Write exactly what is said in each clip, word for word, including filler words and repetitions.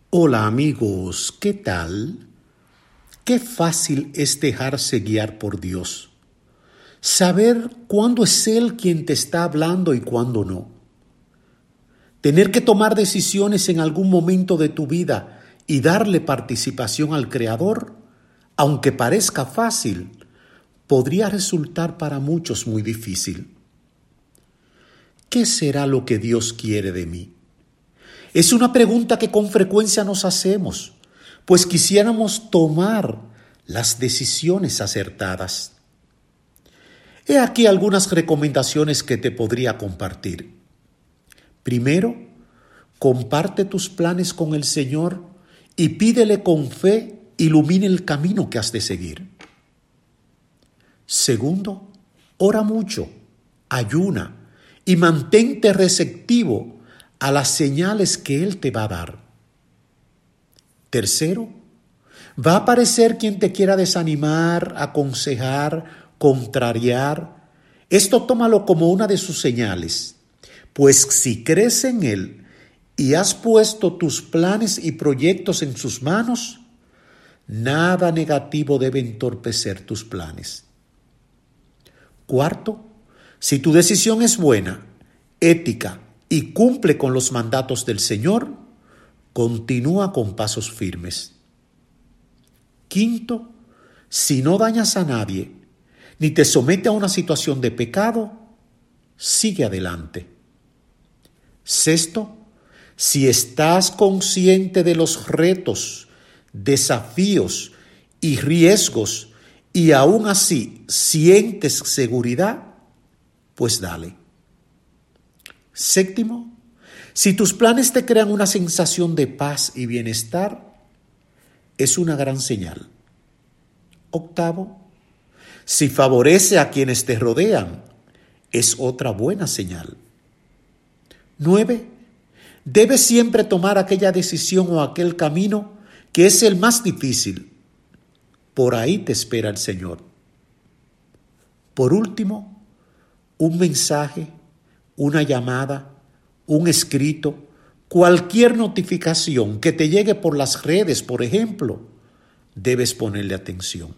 Hola amigos, ¿qué tal? Qué fácil es dejarse guiar por Dios. Saber cuándo es Él quien te está hablando y cuándo no. Tener que tomar decisiones en algún momento de tu vida y darle participación al Creador, aunque parezca fácil, podría resultar para muchos muy difícil. ¿Qué será lo que Dios quiere de mí? Es una pregunta que con frecuencia nos hacemos, pues quisiéramos tomar las decisiones acertadas. He aquí algunas recomendaciones que te podría compartir. Primero, comparte tus planes con el Señor y pídele con fe ilumine el camino que has de seguir. Segundo, ora mucho, ayuna y mantente receptivo a las señales que Él te va a dar. Tercero, va a aparecer quien te quiera desanimar, aconsejar, contrariar. Esto tómalo como una de sus señales, pues si crees en Él y has puesto tus planes y proyectos en sus manos, nada negativo debe entorpecer tus planes. Cuarto, si tu decisión es buena, ética y cumple con los mandatos del Señor, continúa con pasos firmes. Quinto, si no dañas a nadie, ni te somete a una situación de pecado, sigue adelante. Sexto, si estás consciente de los retos, desafíos y riesgos y aún así sientes seguridad, pues dale. Séptimo, si tus planes te crean una sensación de paz y bienestar, es una gran señal. Octavo, si favorece a quienes te rodean, es otra buena señal. Nueve, debes siempre tomar aquella decisión o aquel camino que es el más difícil. Por ahí te espera el Señor. Por último, un mensaje, una llamada, un escrito, cualquier notificación que te llegue por las redes, por ejemplo, debes ponerle atención.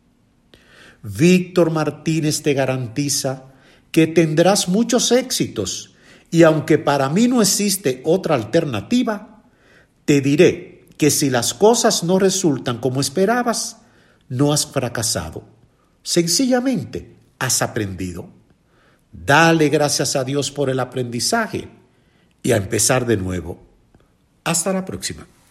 Víctor Martínez te garantiza que tendrás muchos éxitos y aunque para mí no existe otra alternativa, te diré que si las cosas no resultan como esperabas, no has fracasado. Sencillamente has aprendido. Dale gracias a Dios por el aprendizaje y a empezar de nuevo. Hasta la próxima.